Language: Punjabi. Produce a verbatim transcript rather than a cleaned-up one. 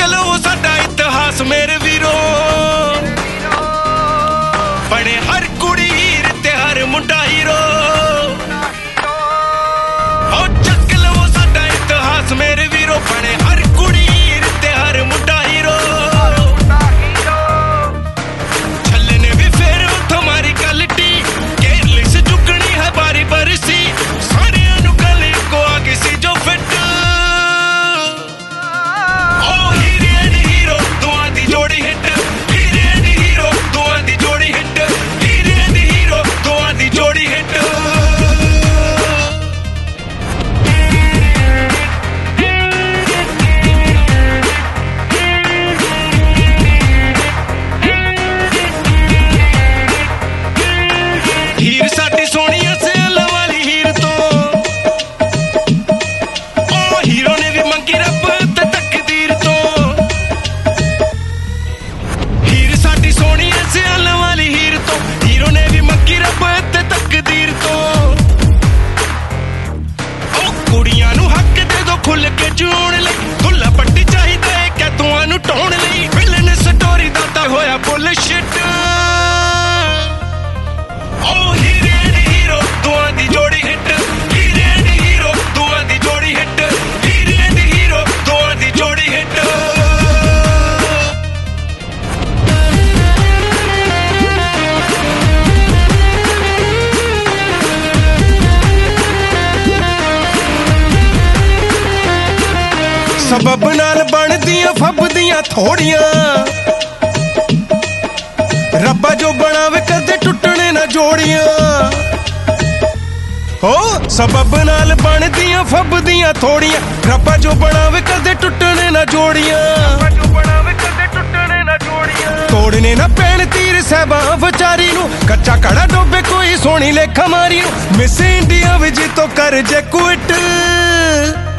ਚੱਕ ਲਓ ਸਾਡਾ ਇਤਿਹਾਸ ਮੇਰੇ ਵੀਰੋ, ਬਣੇ ਹਰ ਕੁੜੀ ਹੀਰ ਤੇ ਹਰ ਮੁੰਡਾ ਹੀਰੋ। ਹੋ ਚੱਕ ਲਓ ਸਾਡਾ ਇਤਿਹਾਸ ਮੇਰੇ ਵੀਰੋ, ਬਣੇ ਹਰ ਕੁੜੀ ਹੀਰ ਤੇ ਹਰ ਮੁੰਡਾ ਹੀਰੋ। ਛੱਲੇ ਨੇ ਵੀ ਫੇਰ ਉੱਥੋਂ ਮਾਰੀ ਕਲਟੀ, ਕੇਰਲੀ ਸੇ ਚੁੱਕਣੀ ਹੈ ਬਾਰੀ ਬਰਸੀ, ਸਾਰਿਆਂ ਨੂੰ ਗੱਲ ਇੱਕੋ ਆ ਗਈ ਸੀ ਜੋ ਫਿੱਟ। ਹੀਰ ਸਾਡੀ ਸੋਹਣੀਆਂ ਸਿਆਲਾਂ ਵਾਲੀ ਹੀਰ ਤੋਂ, ਉਹ ਹੀਰੋ ਨੇ ਵੀ ਮੰਗੀ ਰੱਬ ਤੇ ਤਕਦੀਰ ਤੋਂ। ਹੀਰ ਸਾਡੀ ਸੋਹਣੀਆਂ ਸਿਆਲਾਂ ਵਾਲੀ ਹੀਰ ਤੋਂ, ਹੀਰੋ ਨੇ ਵੀ ਮੰਗੀ ਰੱਬ ਤੇ ਤਕਦੀਰ ਤੋਂ। ਉਹ ਕੁੜੀਆਂ ਨੂੰ ਹੱਕ ਦੇ ਦੋ ਖੁੱਲ ਕੇ ਜਿਉਣ ਲਈ, ਦੁੱਲਾ ਪੱਟੀ ਚਾਹੀਦਾ ਏ ਕੈਦੂਆਂ ਨੂੰ ਢਾਉਣ ਲਈ। ਵਿਲਨ ਸਟੋਰੀ ਦਾ ਤਾਂ ਹੋਇਆ ਬੁੱਲਸ਼ਿਟ। ਉਹ ਹੀਰੇ ਐਂਡ ਹੀਰੋ ਦੋਵਾਂ ਦੀ ਜੋੜੀ ਹਿੱਟ, ਹੀਰੇ ਐਂਡ ਹੀਰੋ ਦੋਵਾਂ ਦੀ ਜੋੜੀ ਹਿੱਟ, ਹੀਰੇ ਐਂਡ ਹੀਰੋ ਦੋਵਾਂ ਦੀ ਜੋੜੀ ਹਿੱਟ। ਸਬੱਬ ਨਾਲ ਬਣਦੀਆਂ ਫੱਬਦੀਆਂ ਥੋੜੀਆਂ, ਰੱਬਾ ਜੋ ਬਣਾਵੇ ਕਦੇ ਟੁੱਟਣੇ ਨਾ ਜੋੜੀਆਂ। ਹੋ ਸਬੱਬ ਨਾਲ ਬਣਦੀਆਂ ਫੱਬਦੀਆਂ ਥੋੜੀਆਂ, ਰੱਬਾ ਜੋ ਬਣਾਵੇ ਕਦੇ ਟੁੱਟਣੇ ਨਾ ਜੋੜੀਆਂ। ਤੋੜਨੇ ਨਾ ਪੈਣ ਤੀਰ ਸਾਹਿਬਾਂ ਵਿਚਾਰੀ ਨੂੰ, ਕੱਚਾ ਕੜਾ ਡੋਬੇ ਕੋਈ ਸੋਹਣੀ ਲੇਖਾ ਮਾਰੀ ਨੂੰ। ਮਿਸ ਇੰਡੀਆ ਵਿੱਚ ਤੋਂ ਕਰ ਜੇ ਕੁਇਟ।